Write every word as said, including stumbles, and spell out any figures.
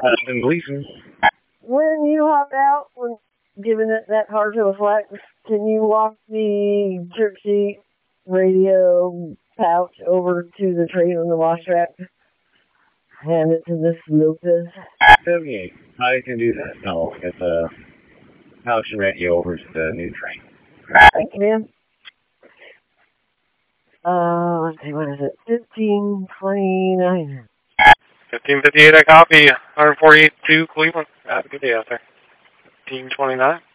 Hudson Gleason. When you hop out, when giving it that hard to a flex, can you walk the trip sheet radio pouch over to the train on the wash rack? Hand it to Miss Lopez. Okay, I can do that. No, it's a pouch and radio over to the new train. Thank you, ma'am. Uh, let's see, what is it? fifteen twenty-nine. fifteen fifty-eight, I copy. one forty-eight to Cleveland. Have a good day out there. fifteen twenty-nine.